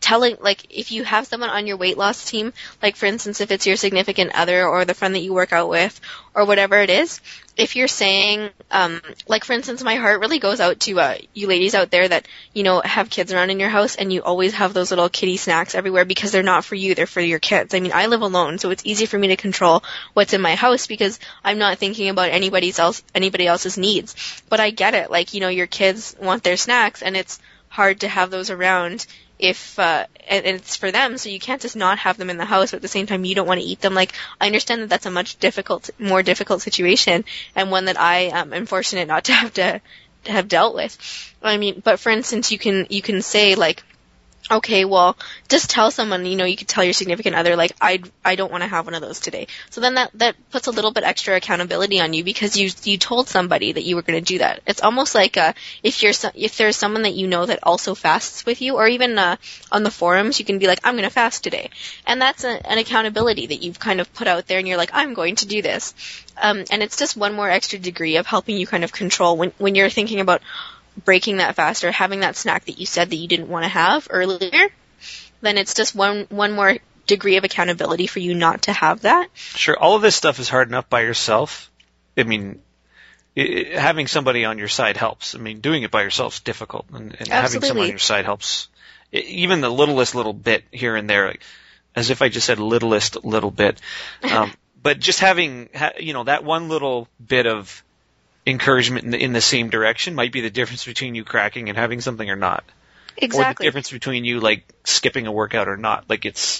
telling, like, if you have someone on your weight loss team, like, for instance, if it's your significant other or the friend that you work out with or whatever it is, if you're saying, um, like, for instance, my heart really goes out to uh, you ladies out there that, you know, have kids around in your house and you always have those little kitty snacks everywhere because they're not for you, they're for your kids. I mean, I live alone, so it's easy for me to control what's in my house because I'm not thinking about anybody's else, anybody else's needs. But I get it. Like, you know, your kids want their snacks and it's hard to have those around if uh and, and it's for them, so you can't just not have them in the house, but at the same time you don't want to eat them. Like, I understand that that's a much difficult more difficult situation and one that I um, am fortunate not to have to, to have dealt with. I mean, but for instance, you can you can say, like, okay, well, just tell someone, you know, you could tell your significant other, like, I I don't want to have one of those today. So then that, that puts a little bit extra accountability on you because you you told somebody that you were going to do that. It's almost like uh, if you're so, if there's someone that you know that also fasts with you, or even uh, on the forums, you can be like, I'm going to fast today. And that's a, an accountability that you've kind of put out there, and you're like, I'm going to do this. Um, and it's just one more extra degree of helping you kind of control when when you're thinking about breaking that fast or having that snack that you said that you didn't want to have earlier, then it's just one one more degree of accountability for you not to have that. Sure, all of this stuff is hard enough by yourself. I mean, it, having somebody on your side helps. I mean, doing it by yourself is difficult, and, and having someone on your side helps. It, even the littlest little bit here and there, like, as if I just said littlest little bit. Um, but just having, you know, that one little bit of encouragement in the, in the same direction might be the difference between you cracking and having something or not. Exactly. Or the difference between you, like, skipping a workout or not. Like, it's,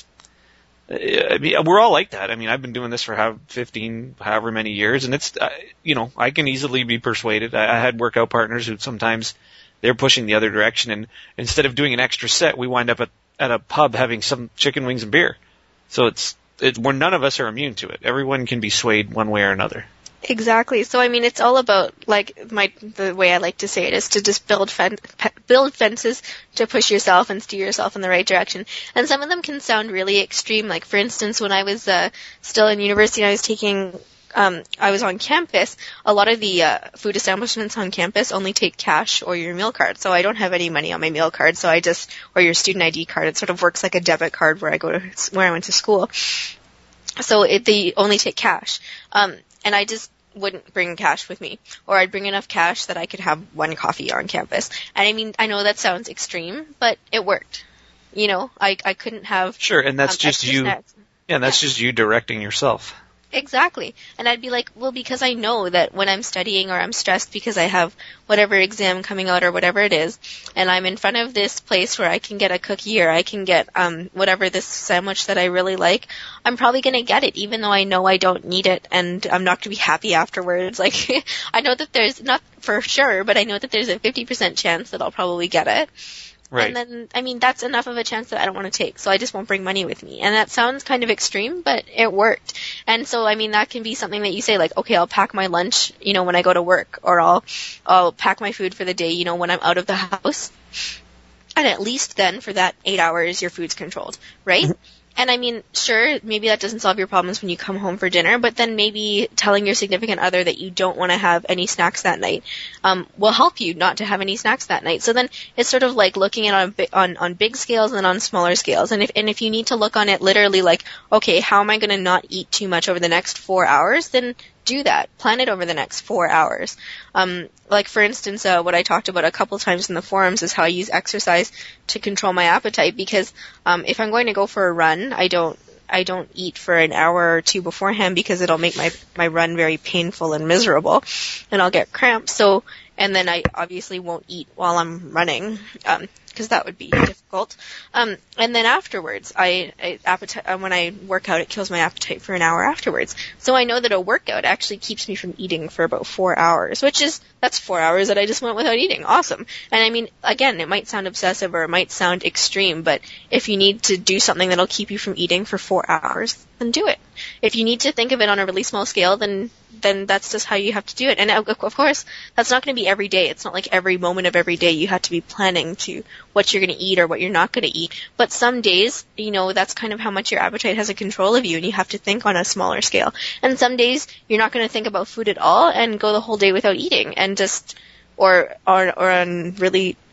I mean, we're all like that. I mean, I've been doing this for how, fifteen, however many years, and it's, uh, you know, I can easily be persuaded. I, I had workout partners who sometimes they're pushing the other direction, and instead of doing an extra set, we wind up at, at a pub having some chicken wings and beer. So it's, it, where none of us are immune to it. Everyone can be swayed one way or another. Exactly. So, I mean, it's all about, like, my the way I like to say it is to just build fen- build fences to push yourself and steer yourself in the right direction. And some of them can sound really extreme. Like, for instance, when I was uh, still in university and I was taking, um, I was on campus, a lot of the uh, food establishments on campus only take cash or your meal card. So I don't have any money on my meal card. So I just, or your student I D card. It sort of works like a debit card where I go to, where I went to school. So it, they only take cash. Um, and I just wouldn't bring cash with me, or I'd bring enough cash that I could have one coffee on campus. And I mean, I know that sounds extreme, but it worked. You know, I I couldn't have sure, and that's um, just you. Snacks. Yeah, and that's yeah. just you directing yourself. Exactly. And I'd be like, well, because I know that when I'm studying or I'm stressed because I have whatever exam coming out or whatever it is, and I'm in front of this place where I can get a cookie or I can get um whatever this sandwich that I really like, I'm probably going to get it even though I know I don't need it and I'm not going to be happy afterwards. Like, I know that there's, not for sure, but I know that there's a fifty percent chance that I'll probably get it. Right. And then, I mean, that's enough of a chance that I don't want to take, so I just won't bring money with me. And that sounds kind of extreme, but it worked. And so, I mean, that can be something that you say, like, okay, I'll pack my lunch, you know, when I go to work, or I'll, I'll pack my food for the day, you know, when I'm out of the house. And at least then, for that eight hours, your food's controlled, right? And I mean, sure, maybe that doesn't solve your problems when you come home for dinner, but then maybe telling your significant other that you don't want to have any snacks that night um, will help you not to have any snacks that night. So then it's sort of like looking at it on, on on big scales and on smaller scales. And if and if you need to look on it literally like, okay, how am I going to not eat too much over the next four hours? Then do that. Plan it over the next four hours. Um, like, for instance, uh, what I talked about a couple times in the forums is how I use exercise to control my appetite, because um, if I'm going to go for a run, I don't I don't eat for an hour or two beforehand because it'll make my, my run very painful and miserable, and I'll get cramps. So, and then I obviously won't eat while I'm running, um, because that would be difficult. Um, and then afterwards, I, I appetite, when I work out, it kills my appetite for an hour afterwards. So I know that a workout actually keeps me from eating for about four hours, which is, that's four hours that I just went without eating. Awesome. And I mean, again, it might sound obsessive or it might sound extreme, but if you need to do something that'll keep you from eating for four hours, then do it. If you need to think of it on a really small scale, then then that's just how you have to do it. And of course, that's not going to be every day. It's not like every moment of every day you have to be planning to what you're going to eat or what you're not going to eat. But some days, you know, that's kind of how much your appetite has a control of you, and you have to think on a smaller scale. And some days you're not going to think about food at all and go the whole day without eating, and just or or or on really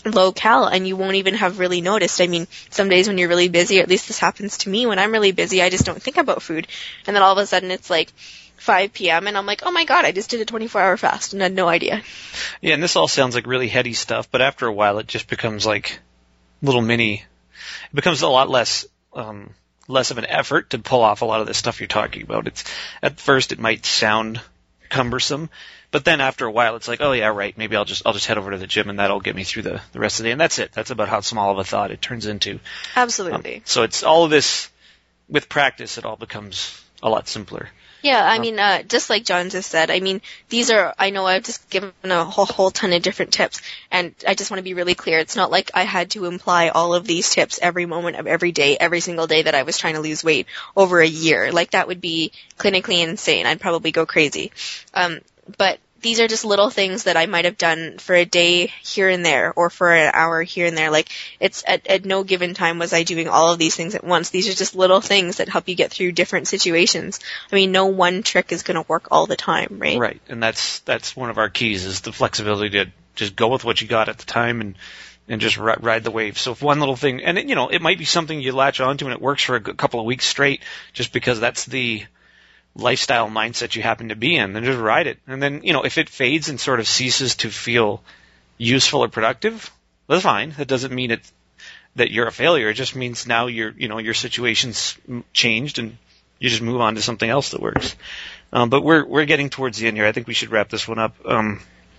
low cal and you won't even have really noticed. I mean, some days when you're really busy, or at least this happens to me when I'm really busy, I just don't think about food. And then all of a sudden it's like five p.m. and I'm like, oh my god, I just did a twenty-four hour fast and had no idea. Yeah, and this all sounds like really heady stuff, but after a while it just becomes like little mini, it becomes a lot less, um, less of an effort to pull off a lot of this stuff you're talking about. It's, at first it might sound cumbersome, but then after a while it's like, oh yeah, right, maybe I'll just, I'll just head over to the gym and that'll get me through the, the rest of the day. And that's it. That's about how small of a thought it turns into. Absolutely. Um, so it's all of this, with practice, it all becomes a lot simpler. Yeah, I mean, uh, just like John just said, I mean, these are, I know I've just given a whole, whole ton of different tips, and I just want to be really clear. It's not like I had to imply all of these tips every moment of every day, every single day that I was trying to lose weight over a year. Like, that would be clinically insane. I'd probably go crazy. Um, but these are just little things that I might have done for a day here and there, or for an hour here and there. Like, it's at, at no given time was I doing all of these things at once. These are just little things that help you get through different situations. I mean, no one trick is going to work all the time, right? Right, and that's that's one of our keys, is the flexibility to just go with what you got at the time and and just ri- ride the wave. So if one little thing, and it, you know, it might be something you latch onto and it works for a g- couple of weeks straight, just because that's the lifestyle mindset you happen to be in, then just ride it. And then, you know, if it fades and sort of ceases to feel useful or productive, that's fine. That doesn't mean it that you're a failure. It just means now your, you know, your situation's changed and you just move on to something else that works. Um, but we're we're getting towards the end here. I think we should wrap this one up. Um,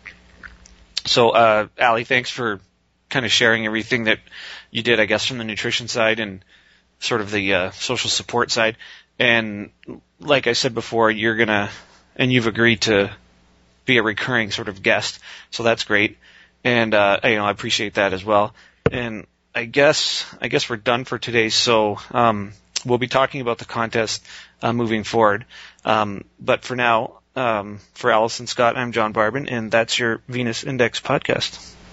so, uh, Allie, thanks for kind of sharing everything that you did, I guess, from the nutrition side and sort of the uh, social support side. And like I said before, you're going to, and you've agreed to be a recurring sort of guest. So that's great. And, uh, you know, I appreciate that as well. And I guess, I guess we're done for today. So, um, we'll be talking about the contest, uh, moving forward. Um, but for now, um, for Allison Scott, I'm John Barbin, and that's your Venus Index podcast.